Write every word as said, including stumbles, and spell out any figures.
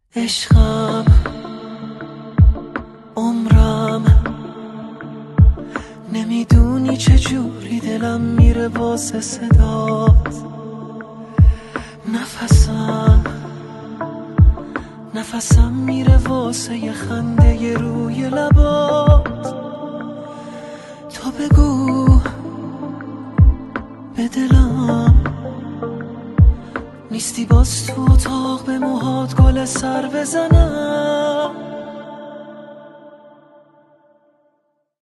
عشقم، عمرم، نمیدونی چجوری دلم میره واسه صدات. نفسم نفسم میره واسه یه خنده روی لبات. تو بگو به دلم نیستی باز تو اتاق به موهات گل سر بزنم.